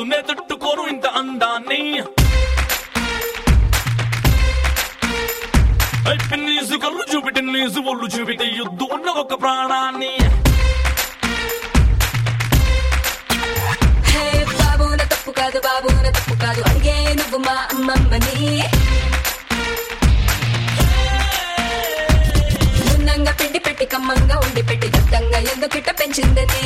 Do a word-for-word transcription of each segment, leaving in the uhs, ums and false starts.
నే తట్టుకోను ఇంత అందాన్ని. పిన్నీసు కళ్ళు చూపిటి నీసు ఒళ్ళు చూపితే యుద్ధు ఉన్న ఒక ప్రాణాన్ని. బాబు నా తప్పు కాదు, బాబు నా తప్పు కాదు, అడిగే నువ్వు మా అమ్మమ్మని. ఉన్నంగా పిండి పెట్టి కమ్మంగా ఉండి పెట్టి దత్తంగా ఎందుకిట్ట పెంచిందని.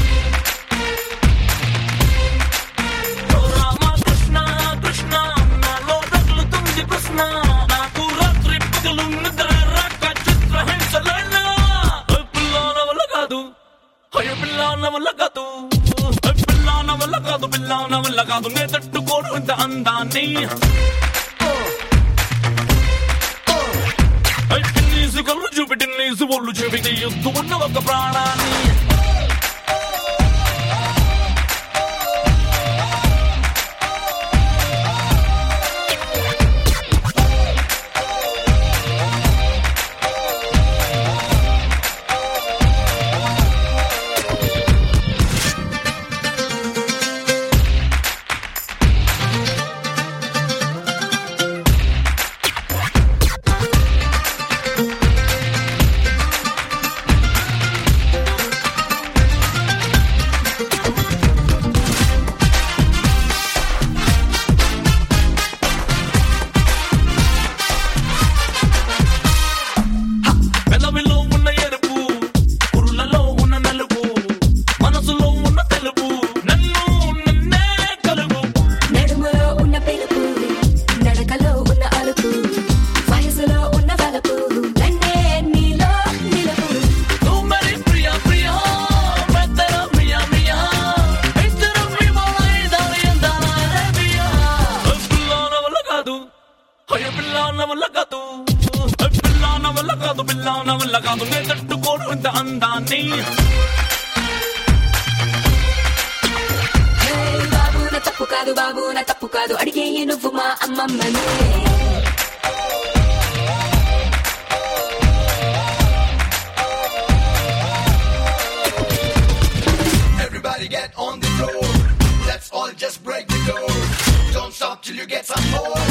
రామకృష్ణ కృష్ణ నాలో తగులుతుంది ప్రశ్న, నాకు రాత్రి పగలు నిద్ర రాక చిత్రహింసలైన. పిల్లాన వల్ల కాదు, అయ్యో పిల్లాన వల్ల కాదు, పిల్లాన వల్ల కాదు, పిల్లాన వల్ల కాదు, నే తట్టుకోను ఇంత అందాన్ని. పిన్నీసు కళ్ళు చూపిటి నీసు ఒళ్ళు చూపితే యుద్ధం ఉన్న ఒక ప్రాణాన్ని. పిల్లాన వల్ల కాదు, పిల్లాన వల్ల కాదు, పిల్లాన వల్ల కాదు, నే తట్టుకోను ఇంత అందాన్ని. బాబు నా తప్పు కాదు, బాబు నా తప్పు కాదు, అడిగే నువ్వు మా అమ్మమ్మని. Everybody get on the floor, let's all just break the door, don't stop till you get some more.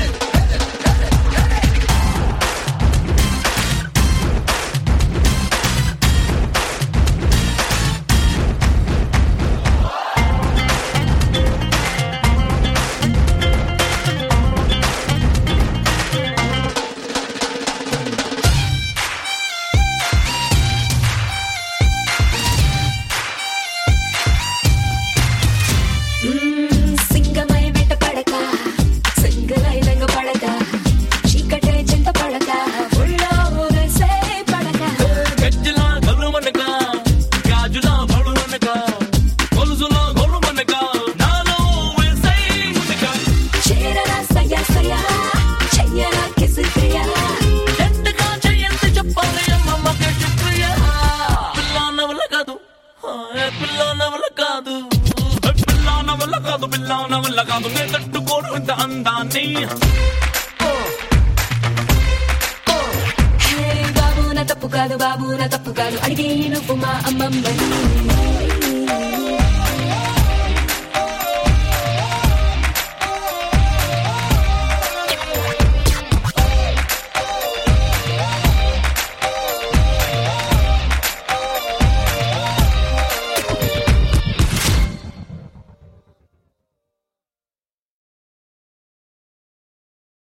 సింగమై వెంట పడక, సింగలై లంగ పడక, చీకటే చింత పడక, ఉళ్ళో ఊరేసే పడక. గజ్జలా గొలుమనక, గాజులా బడుమనక, కొలుసులా గొలుమనక, నాలో వేసై మునక. చేరరా సయ్యా సయ్యా, చెయ్యరా కిసు క్రియా, ఎంతగా చెయ్యంత చెప్పాలి అమ్మమ్మకి శుక్రియా. పిల్లాన వల్ల కాదు, పిల్లాన వల్ల కాదు, పిల్లాన వల్ల కాదు, పిల్లాన వల్ల కాదు, నే తట్టుకోను ఇంత అందాన్ని. బాబు నా తప్పు కాదు, బాబు నా తప్పు కాదు, అడిగే నువ్వు మా అమ్మమ్మని.